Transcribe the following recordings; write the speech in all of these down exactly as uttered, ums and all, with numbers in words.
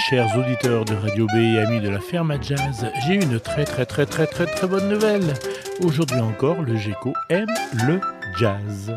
chers auditeurs de Radio B et amis de la Ferme à Jazz, j'ai une très très très très très très bonne nouvelle. Aujourd'hui encore, le Geco aime le jazz.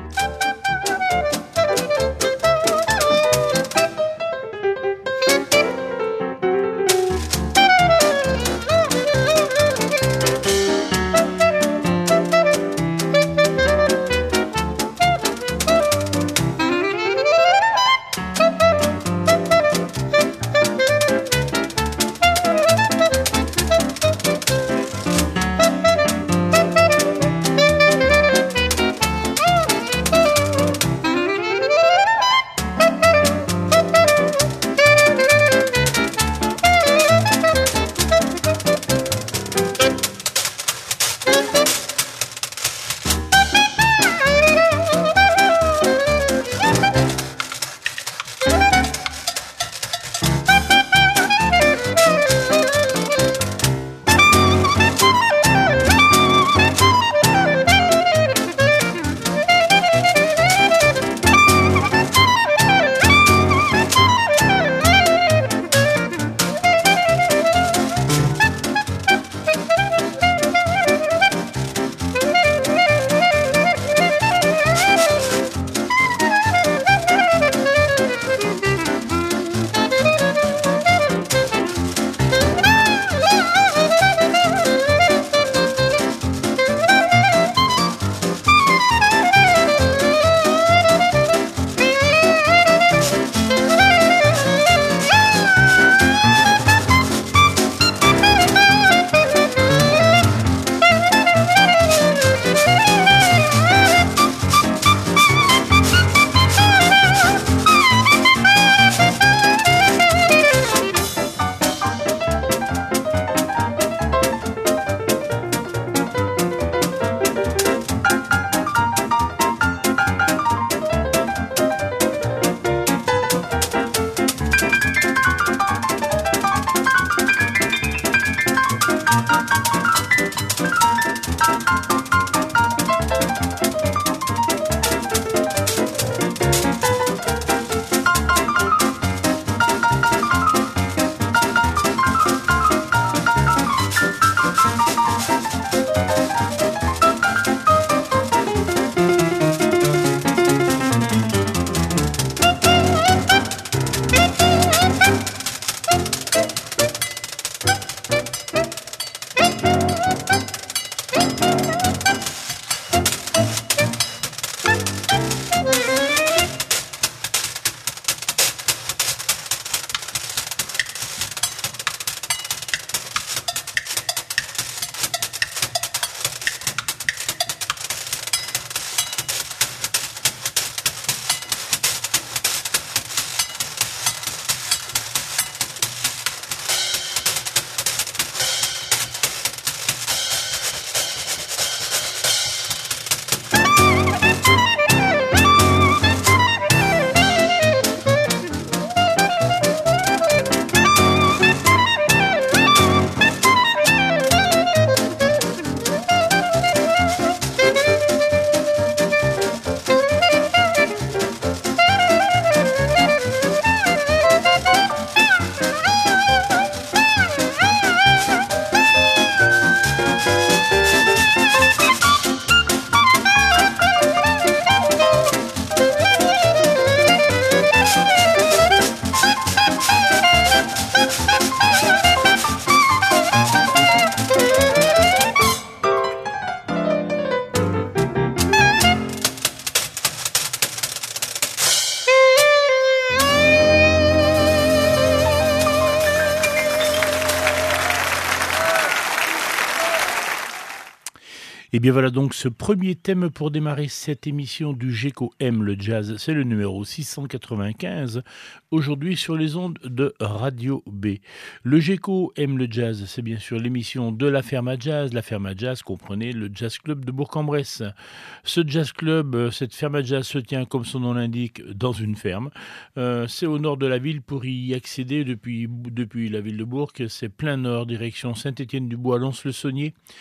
Et bien voilà donc ce premier thème pour démarrer cette émission du Geco aime le jazz, c'est le numéro six cent quatre-vingt-quinze, aujourd'hui sur les ondes de Radio B. Le Geco aime le jazz, c'est bien sûr l'émission de la Ferme à Jazz. La Ferme à Jazz, comprenez, le Jazz Club de Bourg-en-Bresse. Ce Jazz Club, cette Ferme à Jazz se tient, comme son nom l'indique, dans une ferme. Euh, c'est au nord de la ville. Pour y accéder depuis, depuis la ville de Bourg, c'est plein nord, direction Saint-Étienne-du-Bois, Lons-le-Saunier.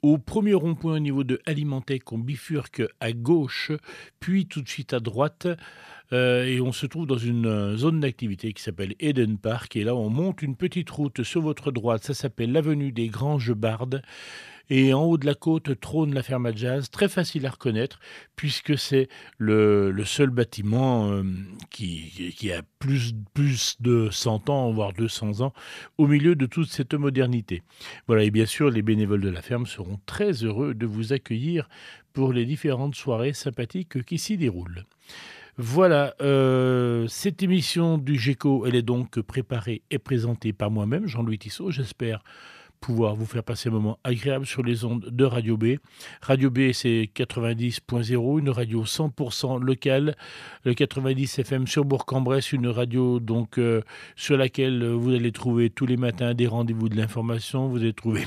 Au premier rond-point au niveau de Alimentec, on bifurque à gauche, puis tout de suite à droite. Euh, et on se trouve dans une euh, zone d'activité qui s'appelle Eden Park. Et là, on monte une petite route sur votre droite. Ça s'appelle l'avenue des Granges Bardes. Et en haut de la côte trône la ferme à jazz, très facile à reconnaître, puisque c'est le, le seul bâtiment euh, qui, qui a plus, plus de cent ans, voire deux cents ans, au milieu de toute cette modernité. Voilà, et bien sûr, les bénévoles de la ferme seront très heureux de vous accueillir pour les différentes soirées sympathiques qui s'y déroulent. Voilà, euh, cette émission du GECO, elle est donc préparée et présentée par moi-même, Jean-Louis Tissot, j'espère pouvoir vous faire passer un moment agréable sur les ondes de Radio B. Radio B, c'est quatre-vingt-dix point zéro, une radio cent pour cent locale, le quatre-vingt-dix F M sur Bourg-en-Bresse, une radio donc euh, sur laquelle vous allez trouver tous les matins des rendez-vous de l'information, vous allez trouver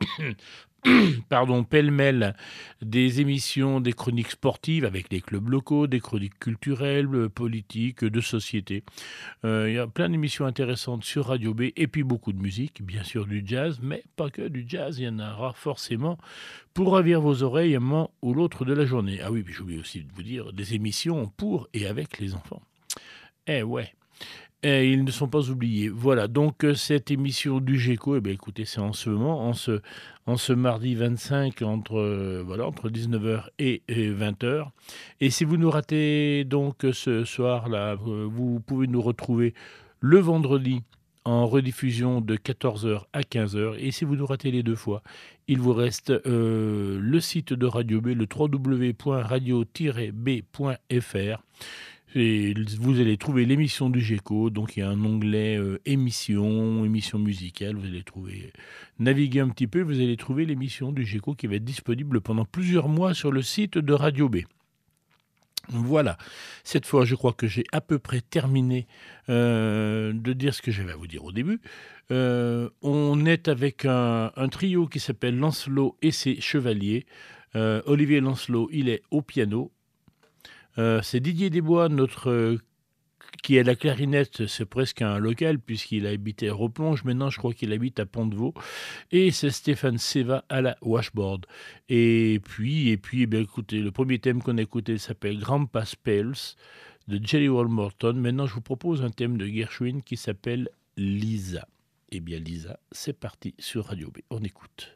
pardon, pêle-mêle des émissions, des chroniques sportives avec les clubs locaux, des chroniques culturelles, politiques, de société. Euh, il y a plein d'émissions intéressantes sur Radio B et puis beaucoup de musique, bien sûr du jazz, mais pas que du jazz, il y en aura forcément pour ravir vos oreilles un moment ou l'autre de la journée. Ah oui, puis j'oublie aussi de vous dire des émissions pour et avec les enfants. Eh ouais. Et ils ne sont pas oubliés. Voilà, donc euh, cette émission du GECO, eh bien, écoutez, c'est en ce moment, en ce, en ce mardi vingt-cinq, entre, euh, voilà, entre dix-neuf heures et, et vingt heures. Et si vous nous ratez donc ce soir-là, euh, vous pouvez nous retrouver le vendredi en rediffusion de quatorze heures à quinze heures. Et si vous nous ratez les deux fois, il vous reste euh, le site de Radio B, le w w w point radio tiret b point f r. Et vous allez trouver l'émission du GECO, donc il y a un onglet euh, émission, émission musicale, vous allez trouver, naviguer un petit peu, vous allez trouver l'émission du GECO qui va être disponible pendant plusieurs mois sur le site de Radio B. Voilà, cette fois je crois que j'ai à peu près terminé euh, de dire ce que j'avais à vous dire au début. Euh, on est avec un, un trio qui s'appelle Lancelot et ses Chevaliers. Euh, Olivier Lancelot, il est au piano. Euh, c'est Didier Desbois, notre, euh, qui est à la clarinette, c'est presque un local puisqu'il a habité à Replonge, maintenant je crois qu'il habite à Pont-de-Vaux, et c'est Stéphane Seva à la washboard. Et puis, et puis eh bien, écoutez, le premier thème qu'on a écouté s'appelle Grandpa Spells de Jelly Roll Morton. Maintenant je vous propose un thème de Gershwin qui s'appelle Lisa. Eh bien Lisa, c'est parti sur Radio B, on écoute.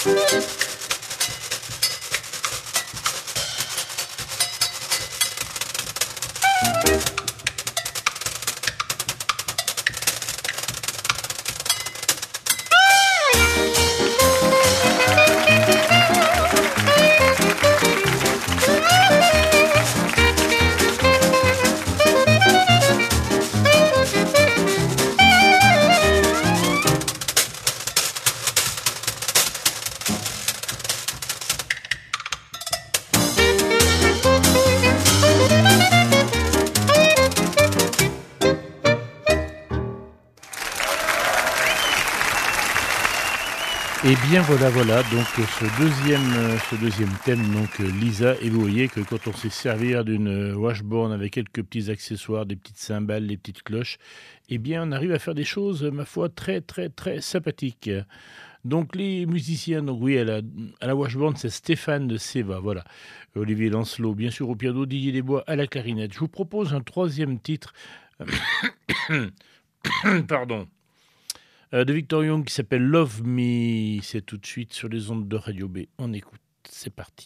Et bien voilà, voilà, donc ce deuxième, ce deuxième thème, donc Lisa, et vous voyez que quand on sait servir d'une washboard avec quelques petits accessoires, des petites cymbales, des petites cloches, eh bien on arrive à faire des choses, ma foi, très très très sympathiques. Donc les musiciens, donc oui, à la, à la washboard, c'est Stéphane de Seva, voilà. Olivier Lancelot, bien sûr au piano, Didier Desbois à la clarinette. Je vous propose un troisième titre, pardon, Euh, de Victor Young qui s'appelle Love Me. C'est tout de suite sur les ondes de Radio B. On écoute, c'est parti.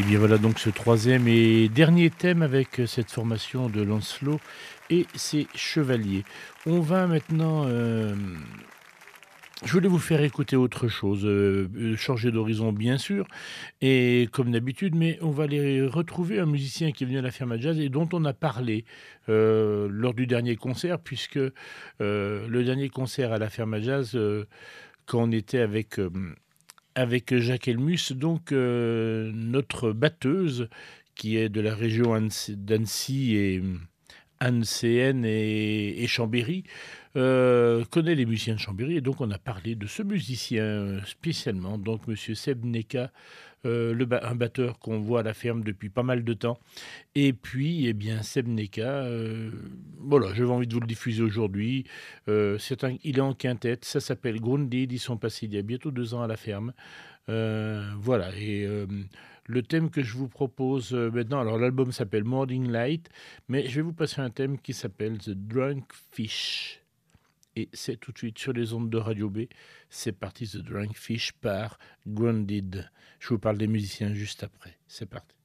bien voilà donc ce troisième et dernier thème avec cette formation de Lancelot et ses chevaliers. On va maintenant, hem, je voulais vous faire écouter autre chose, heu heu, changer d'horizon bien sûr et comme d'habitude, mais on va aller retrouver un musicien qui est venu à la ferme à jazz et dont on a parlé, heu, lors du dernier concert puisque, heu, le dernier concert à la ferme à jazz, heu, quand on était avec, hem avec Jacques Helmus, donc heu, notre batteuse qui est de la région Annecy d'Annecy et mmh, Anne-C-N et et Chambéry, heu, connaît les musiciens de Chambéry et donc on a parlé de ce musicien, heu, spécialement, donc monsieur Seb Neka, heu, le ba un batteur qu'on voit à la ferme depuis pas mal de temps et puis, eh bien, Seb Neka, heu, voilà, j'avais envie de vous le diffuser aujourd'hui, heu, c'est un il est en quintette, ça s'appelle Grounded, ils sont passés il y a bientôt deux ans à la ferme. Heu, voilà et hem, le thème que je vous propose, heu, maintenant alors l'album s'appelle Morning Light, mais je vais vous passer un thème qui s'appelle The Drunk Fish et c'est tout de suite sur les ondes de Radio B. C'est parti, The Drunk Fish par Grounded. Je vous parle des musiciens juste après. C'est parti.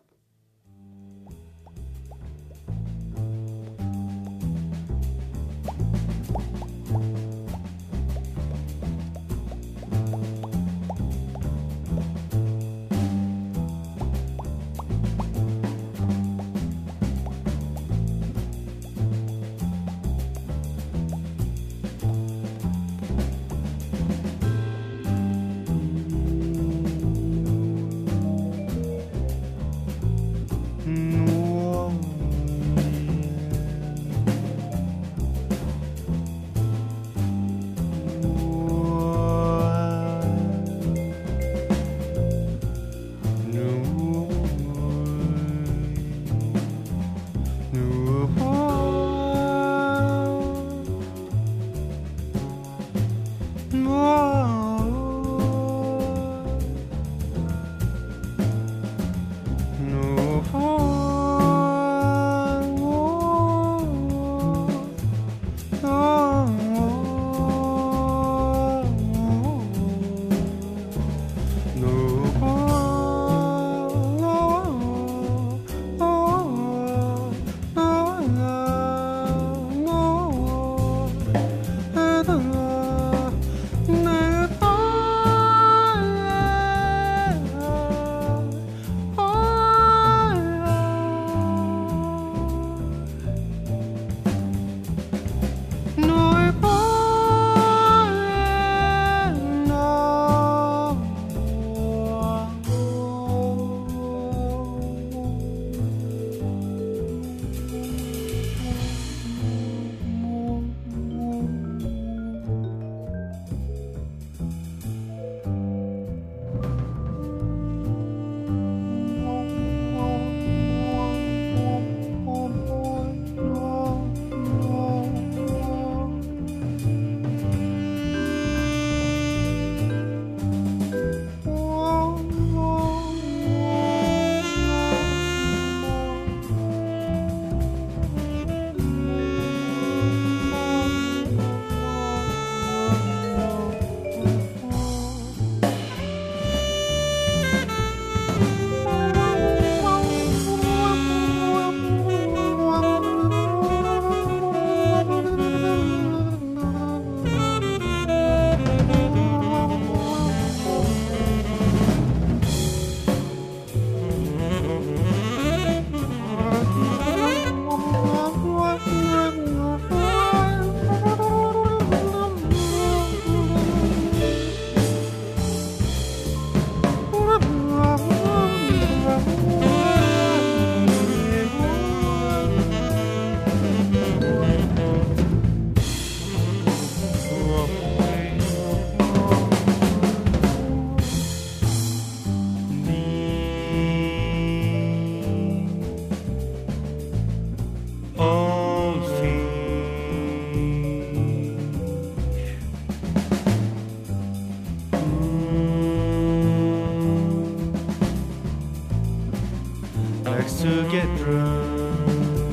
To get drunk,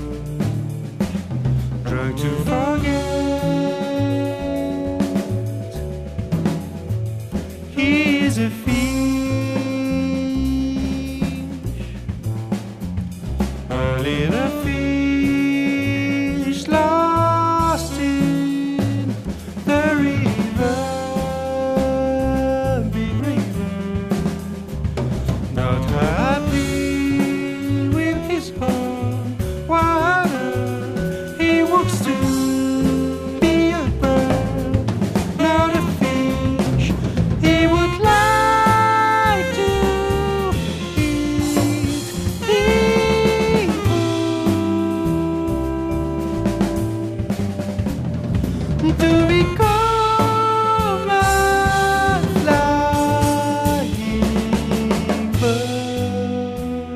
drunk to forget. He's a fiend to become a flying bird.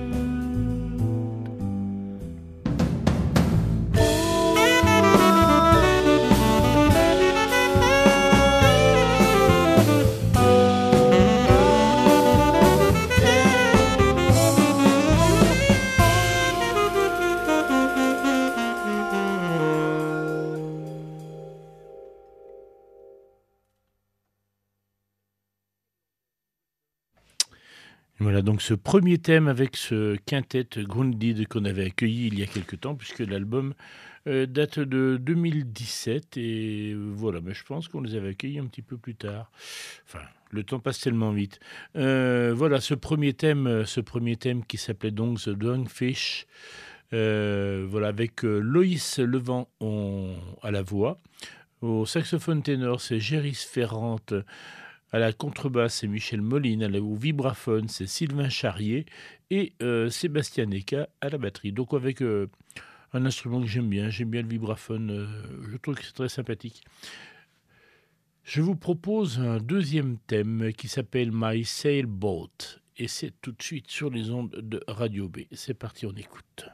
Voilà donc ce premier thème avec ce quintet Grundid qu'on avait accueilli il y a quelque temps, puisque l'album euh, date de deux mille dix-sept et euh, voilà, mais je pense qu'on les avait accueillis un petit peu plus tard. Enfin, le temps passe tellement vite. Euh, voilà ce premier thème, ce premier thème qui s'appelait donc The Dogfish. Euh, voilà, avec euh, Loïs Levent en- à la voix. Au saxophone ténor, c'est Géris Ferrante. À la contrebasse, c'est Michel Moline. À la- Au vibraphone, c'est Sylvain Charrier. Et euh, Sébastien Neca à la batterie. Donc avec euh, un instrument que j'aime bien. J'aime bien le vibraphone. euh, je trouve que c'est très sympathique. Je vous propose un deuxième thème qui s'appelle My Sailboat. Et c'est tout de suite sur les ondes de Radio B. C'est parti, on écoute.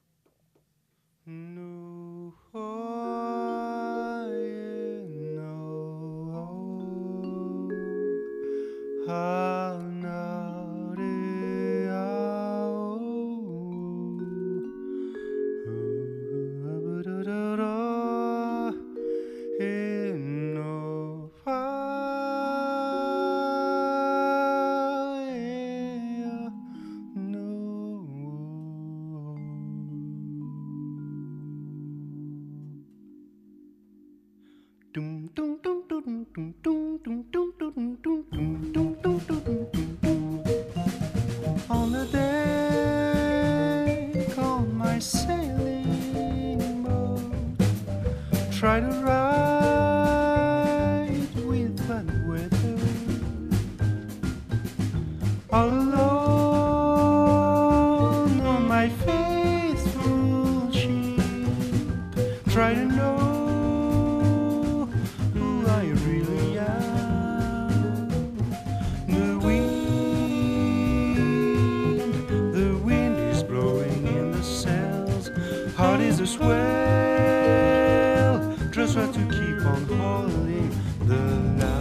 No, I know how not Dum dum dum dum dum dum dum dum dum dum dum dum dum dum dum. On the deck on my sailing boat, try to ride with bad weather. All alone on my faithful ship, try to know who I really am. The wind, the wind is blowing in the sails. Hard is the swell, just try to keep on holding the line.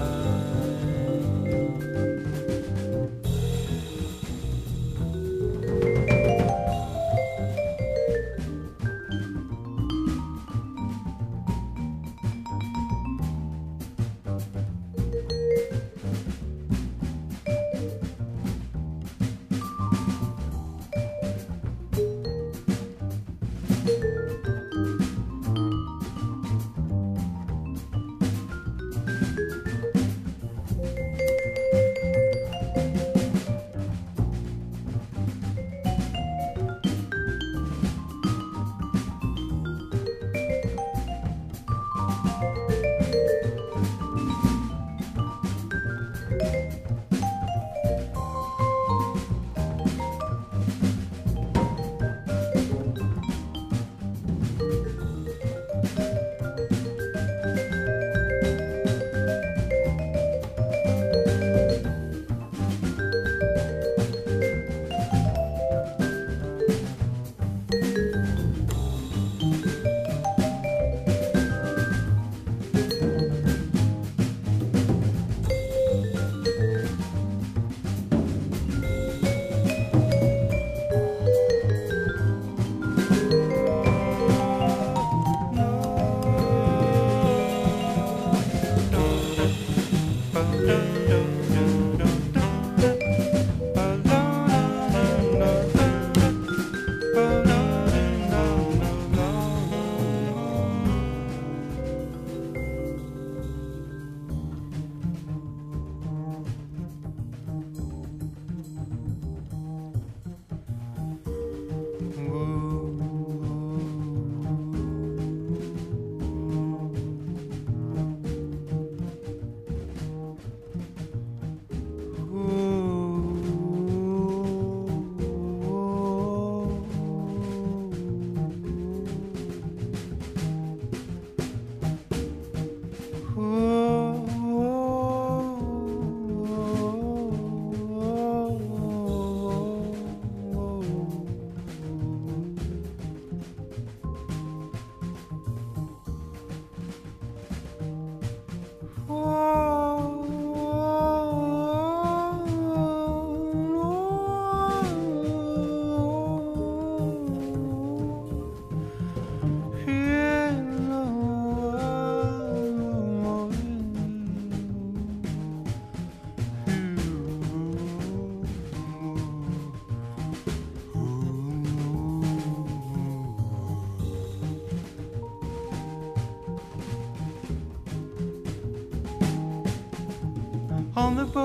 on the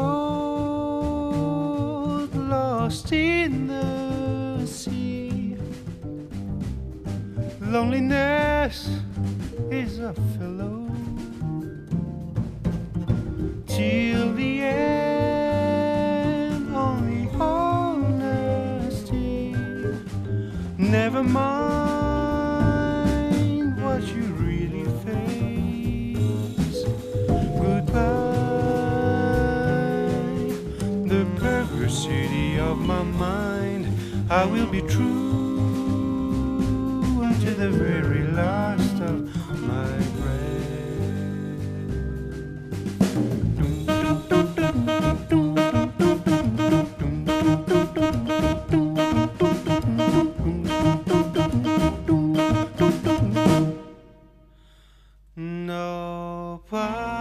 boat, lost in the sea. Loneliness is a fellow till the end, only honesty. Never mind what you really face. Goodbye, the perversity of my mind. I will be true unto the very last of my breath. No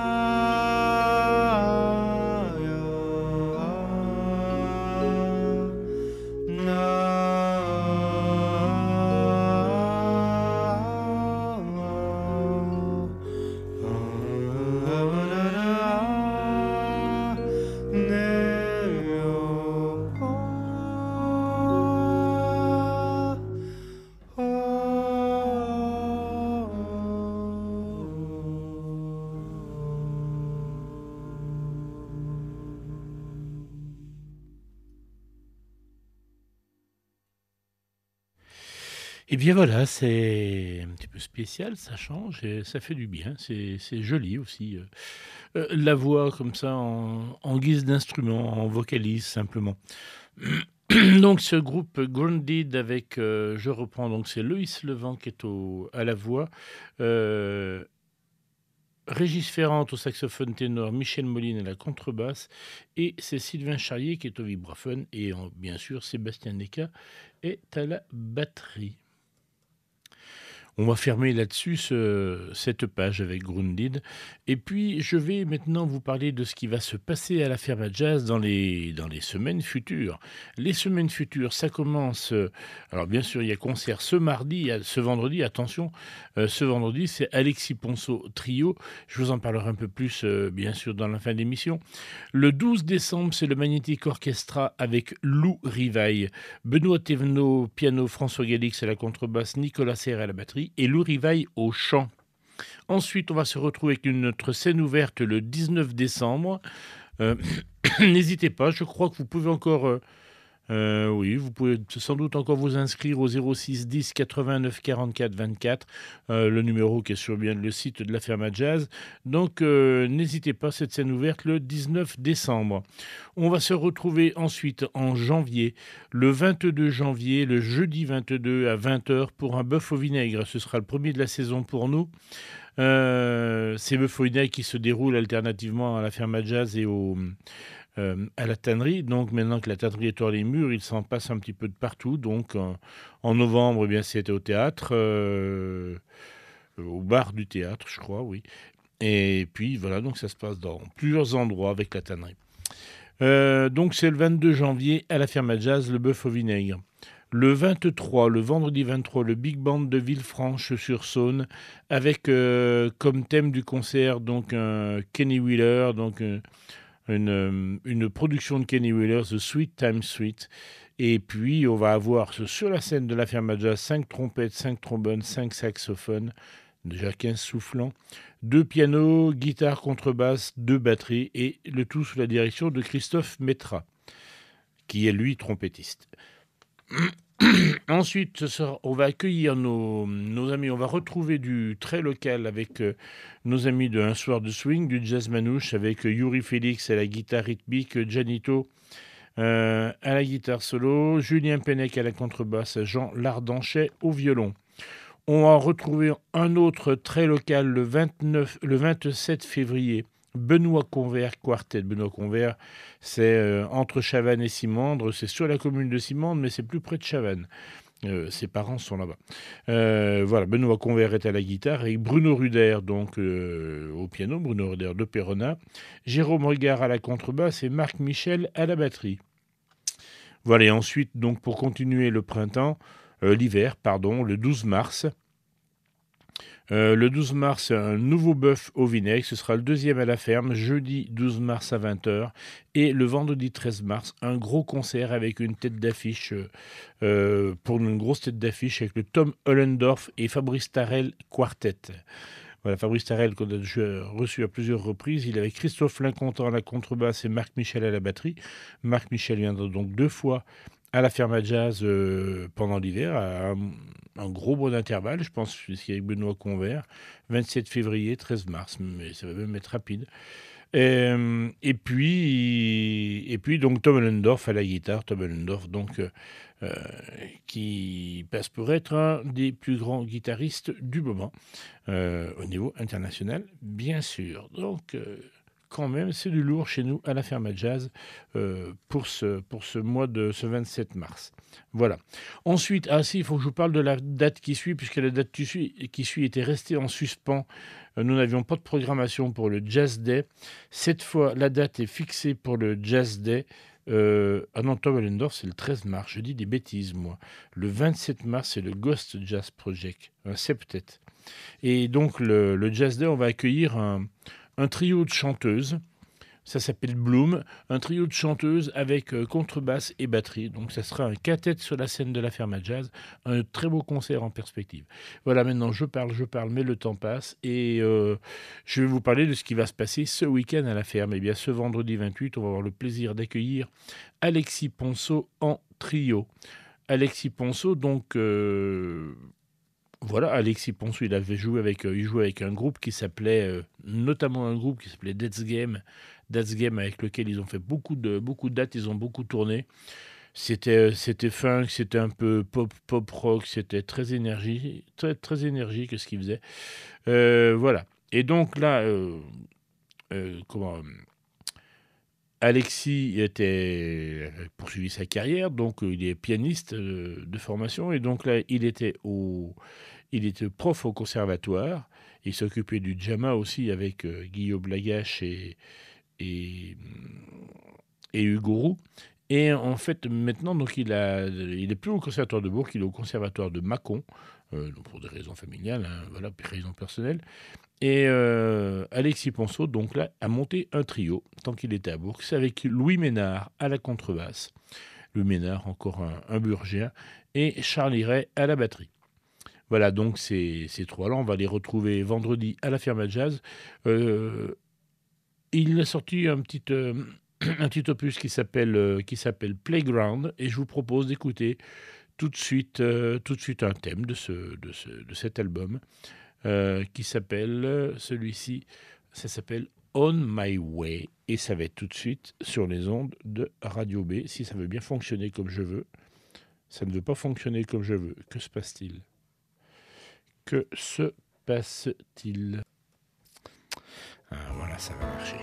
Eh bien voilà, c'est un petit peu spécial, ça change et ça fait du bien, c'est c'est joli aussi. euh. Euh, la voix comme ça en, en guise d'instrument, en vocalise simplement. Donc ce groupe Grounded avec, euh, je reprends, donc c'est Loïs Levent qui est au, à la voix, euh, Régis Ferrand au saxophone ténor, Michel Moline à la contrebasse et c'est Sylvain Charrier qui est au vibraphone et en- bien sûr Sébastien Necka est à la batterie. On va fermer là-dessus ce- cette page avec Grounded. Et puis, je vais maintenant vous parler de ce qui va se passer à la Ferme à Jazz dans les, dans les semaines futures. Les semaines futures, ça commence... euh, Alors, bien sûr, il y a concert ce mardi, il y a- ce vendredi, attention, euh, ce vendredi, c'est Alexis Ponceau Trio. Je vous en parlerai un peu plus, euh, bien sûr, dans la fin de l'émission. Le douze décembre, c'est le Magnétique Orchestra avec Lou Rivaille. Benoît Thévenot, piano, François Galix à la contrebasse, Nicolas Serre à la batterie et Lou Rivaille au chant. Ensuite, on va se retrouver avec une- notre scène ouverte le dix-neuf décembre. Euh, N'hésitez pas, je crois que vous pouvez encore... euh, euh, oui, vous pouvez sans doute encore vous inscrire au zéro six dix quatre-vingt-neuf quarante-quatre vingt-quatre, euh, le numéro qui est sur bien le site de la Ferme à Jazz. Donc, euh, n'hésitez pas, cette scène ouverte le dix-neuf décembre. On va se retrouver ensuite en janvier, le vingt-deux janvier, le jeudi vingt-deux à vingt heures pour un bœuf au vinaigre. Ce sera le premier de la saison pour nous. Euh, ces bœufs au vinaigre qui se déroulent alternativement à la Ferme à Jazz et au, euh, à la tannerie. Donc maintenant que la tannerie est hors les murs, il s'en passe un petit peu de partout. Donc en, en novembre, eh bien c'était au théâtre, euh, au bar du théâtre, je crois, oui. Et puis voilà, donc ça se passe dans plusieurs endroits avec la tannerie. Euh, donc c'est le vingt-deux janvier à la Ferme à Jazz, le bœuf au vinaigre. Le vingt-trois, le vendredi vingt-trois, le Big Band de Villefranche-sur-Saône, avec euh, comme thème du concert donc un Kenny Wheeler, donc euh, une, euh, une production de Kenny Wheeler, The Sweet Time Sweet. Et puis on va avoir ce- sur la scène de la Ferme à Jazz cinq trompettes, cinq trombones, cinq saxophones, déjà quinze soufflants, deux pianos, guitare, contrebasse, deux batteries, et le tout sous la direction de Christophe Metra, qui est lui trompettiste. Ensuite, ce sera- on va accueillir nos, nos amis, on va retrouver du très local avec euh, nos amis de Un Soir de Swing, du jazz manouche, avec euh, Yuri Félix à la guitare rythmique, euh, Janito euh, à la guitare solo, Julien Pennec à la contrebasse, Jean Lardanchet au violon. On va retrouver un autre très local le, vingt-neuf, le vingt-sept février, Benoît Convert Quartet. Benoît Convert, c'est euh, entre Chavannes et Simandre, c'est sur la commune de Simandre, mais c'est plus près de Chavannes. Euh, ses parents sont là-bas. Euh, voilà, Benoît Convert est à la guitare et Bruno Ruder donc euh, au piano, Bruno Ruder de Perona, Jérôme Regard à la contrebasse et Marc Michel à la batterie. Voilà, et ensuite, donc pour continuer le printemps, euh, l'hiver, pardon, le douze mars, Euh, le douze mars, un nouveau bœuf au vinaigre. Ce sera le deuxième à la ferme, jeudi douze mars à vingt heures. Et le vendredi treize mars, un gros concert avec une tête d'affiche, euh, pour une grosse tête d'affiche avec le Tom Ollendorf et Fabrice Tarel Quartet. Voilà, Fabrice Tarel, qu'on a reçu à plusieurs reprises. Il avait Christophe Lincontant à la contrebasse et Marc Michel à la batterie. Marc Michel viendra donc deux fois à la ferme à jazz euh, pendant l'hiver, à un, un gros bon intervalle, je pense, c'est avec Benoît Convert, vingt-sept février, treize mars, mais ça va même être rapide. Et, et puis, et puis donc Tom Ollendorf à la guitare, Tom Ollendorf donc euh, euh, qui passe pour être un des plus grands guitaristes du moment euh, au niveau international, bien sûr. Donc euh, quand même, c'est du lourd chez nous à la ferme à jazz euh, pour, ce, pour ce mois de ce vingt-sept mars. Voilà. Ensuite, ah si, il faut que je vous parle de la date qui suit, puisque la date qui suit, qui suit était restée en suspens. Euh, nous n'avions pas de programmation pour le Jazz Day. Cette fois, la date est fixée pour le Jazz Day. Euh, ah non, Tom Ollendorf, c'est le treize mars. Je dis des bêtises, moi. Le vingt-sept mars, c'est le Ghost Jazz Project, un septet. Et donc, le, le Jazz Day, on va accueillir un... un trio de chanteuses, ça s'appelle Bloom, un trio de chanteuses avec euh, contrebasse et batterie. Donc ça sera un quintet sur la scène de la ferme à jazz, un très beau concert en perspective. Voilà, maintenant je parle, je parle, mais le temps passe et euh, je vais vous parler de ce qui va se passer ce week-end à la ferme. Eh bien, ce vendredi vingt-huit, on va avoir le plaisir d'accueillir Alexis Ponceau en trio. Alexis Ponceau, donc... Euh, Voilà, Alexis Ponceau, il avait joué avec, euh, il jouait avec un groupe qui s'appelait, euh, notamment un groupe qui s'appelait That's Game, That's Game avec lequel ils ont fait beaucoup de, beaucoup de dates, ils ont beaucoup tourné. C'était, c'était funk, c'était un peu pop, pop rock, c'était très énergie, très, très énergique ce qu'ils faisaient. Euh, voilà. Et donc là, euh, euh, comment euh, Alexis était poursuivi sa carrière, donc euh, il est pianiste euh, de formation, et donc là, il était au, il était prof au conservatoire. Il s'occupait du djama aussi avec euh, Guillaume Lagache et, et, et Hugo Roux. Et en fait, maintenant, donc, il a, il est plus au conservatoire de Bourg, il est au conservatoire de Mâcon, euh, donc pour des raisons familiales, hein, voilà, des raisons personnelles. Et euh, Alexis Ponceau, donc là, a monté un trio, tant qu'il était à Bourg. C'est avec Louis Ménard à la contrebasse. Louis Ménard, encore un, un Burgien, et Charlie Ray à la batterie. Voilà, donc ces, ces trois-là, on va les retrouver vendredi à la ferme à jazz. Euh, il a sorti un petit, euh, un petit opus qui s'appelle, euh, qui s'appelle Playground, et je vous propose d'écouter tout de suite, euh, tout de suite un thème de, ce, de, ce, de cet album. Euh, qui s'appelle, euh, celui-ci, ça s'appelle On My Way, et ça va être tout de suite sur les ondes de Radio B, si ça veut bien fonctionner comme je veux. Ça ne veut pas fonctionner comme je veux. Que se passe-t-il ? Que se passe-t-il ? Ah, voilà, ça va marcher.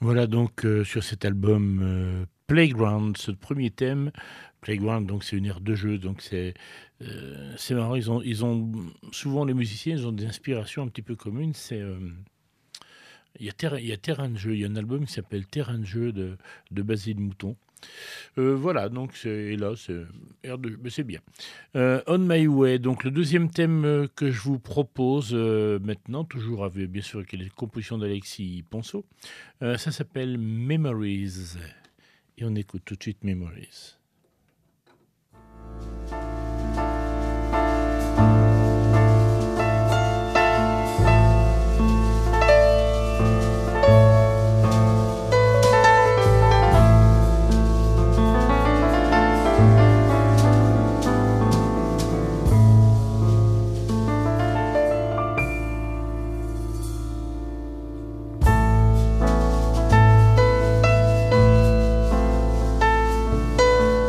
Voilà donc euh, sur cet album euh, Playground, ce premier thème. Playground, donc c'est une aire de jeu, donc c'est euh, c'est marrant. Ils ont, ils ont souvent les musiciens, ils ont des inspirations un petit peu communes. C'est euh, il y a terrain, il y a terrain de jeu. Il y a un album qui s'appelle Terrain de jeu de, de Basile Mouton. Euh, voilà, donc c'est et là, c'est air de, mais c'est bien. Euh, On My Way, donc le deuxième thème euh, que je vous propose euh, maintenant, toujours avec bien sûr avec les compositions d'Alexis Ponceau, euh, ça s'appelle Memories. Et on écoute tout de suite Memories. Thank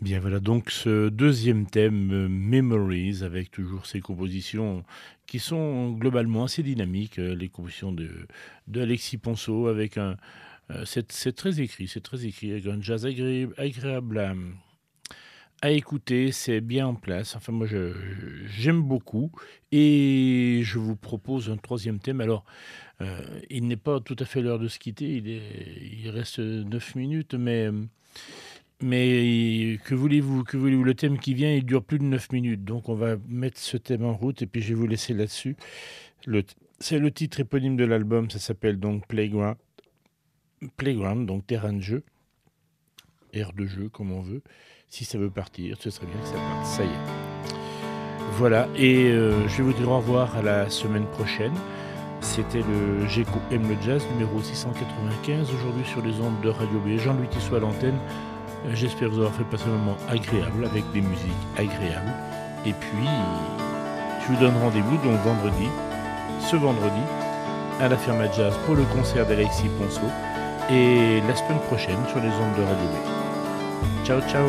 Bien voilà donc ce deuxième thème, euh, Memories, avec toujours ces compositions qui sont globalement assez dynamiques, euh, les compositions de, de Alexis Ponceau, avec un, euh, c'est, c'est très écrit, c'est très écrit, avec un jazz agré- agréable à, à écouter, c'est bien en place. Enfin moi je, j'aime beaucoup et je vous propose un troisième thème. Alors euh, il n'est pas tout à fait l'heure de se quitter, il, est, il reste neuf minutes, mais... euh, mais que voulez-vous, que voulez-vous? Le thème qui vient, il dure plus de neuf minutes. Donc on va mettre ce thème en route et puis je vais vous laisser là-dessus. Le t- c'est le titre éponyme de l'album, ça s'appelle donc Playground, Playground, donc terrain de jeu, aire de jeu comme on veut. Si ça veut partir, ce serait bien que ça parte. Ça y est. Voilà, et euh, je vais vous dire au revoir à la semaine prochaine. C'était le Géco aime le jazz numéro six cent quatre-vingt-quinze, aujourd'hui sur les ondes de Radio B. Jean-Louis Tissot à l'antenne. Euh, J'espère vous avoir fait passer un moment agréable avec des musiques agréables. Et puis, je vous donne rendez-vous donc vendredi, ce vendredi, à la Ferma Jazz pour le concert d'Alexis Ponceau. Et la semaine prochaine sur les ondes de Radio B. Ciao, ciao!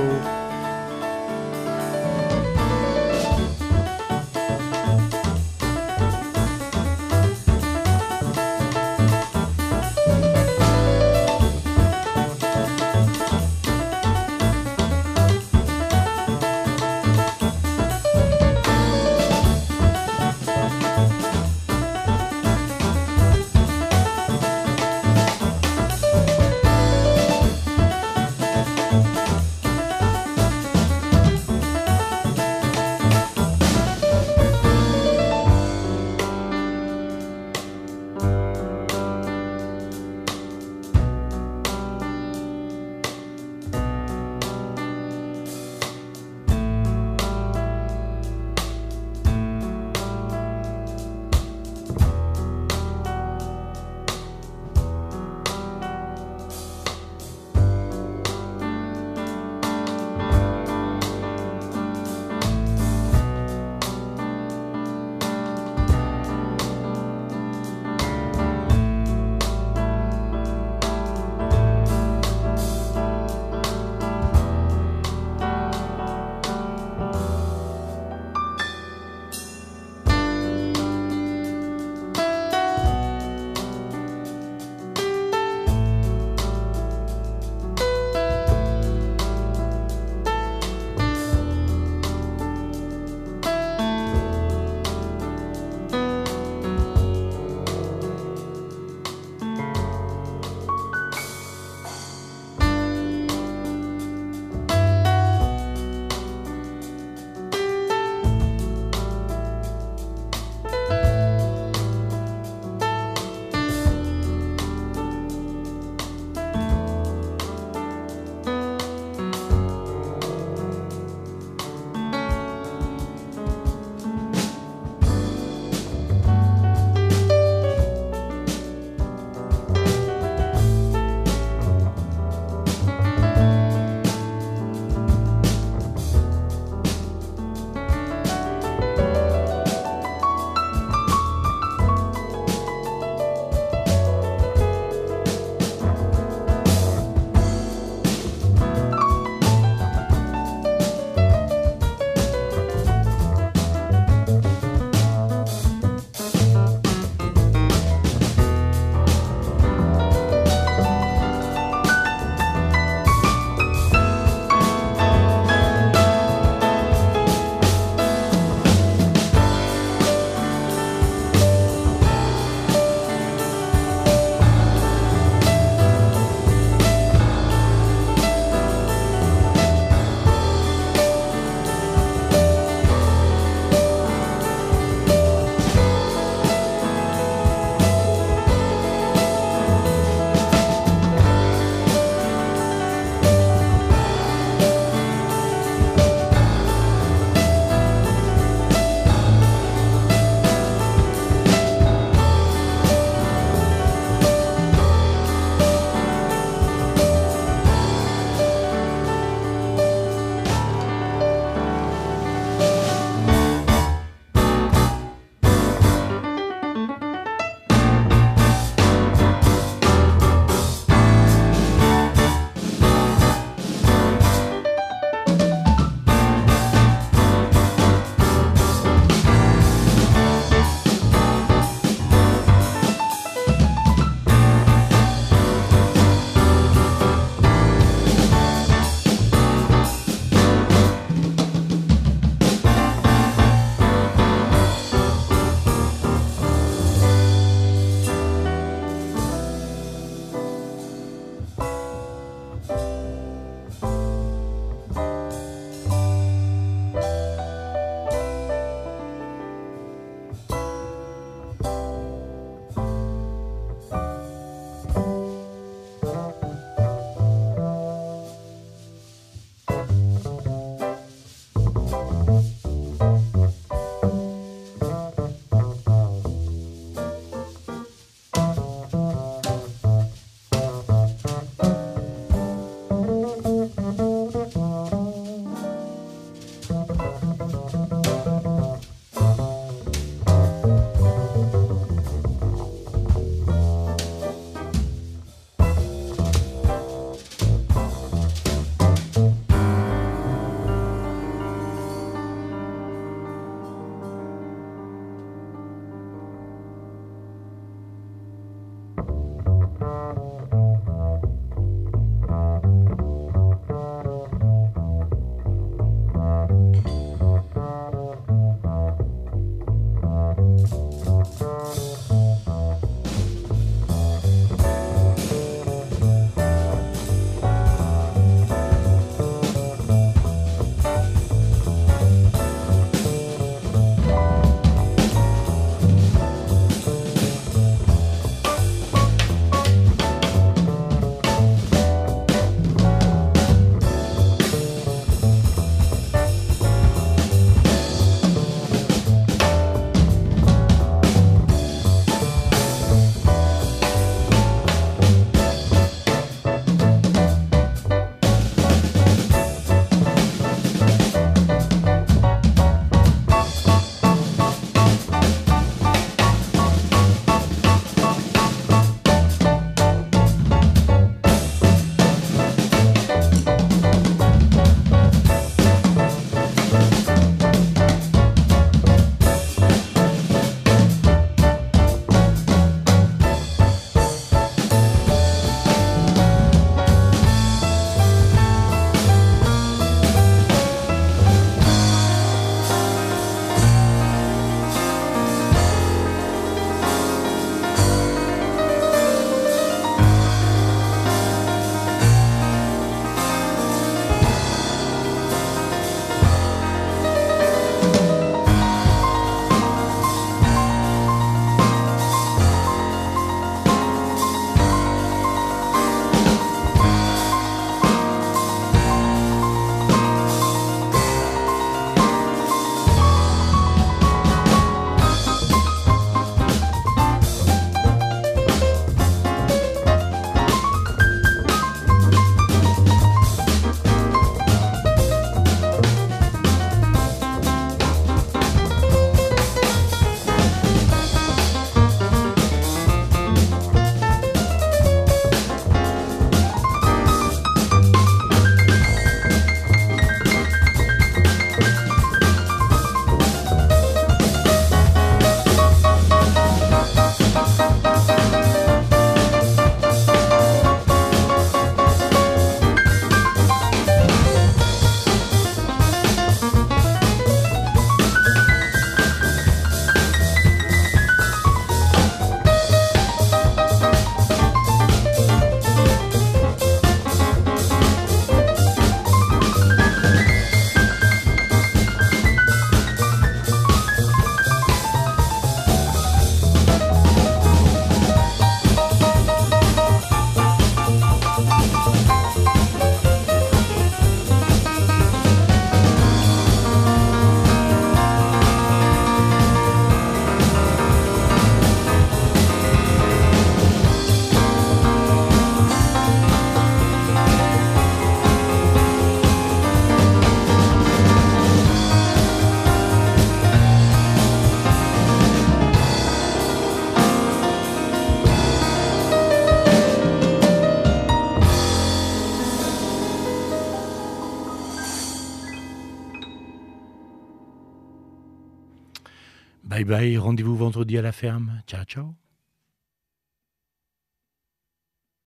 Bye bye, rendez-vous vendredi à la ferme. Ciao, ciao.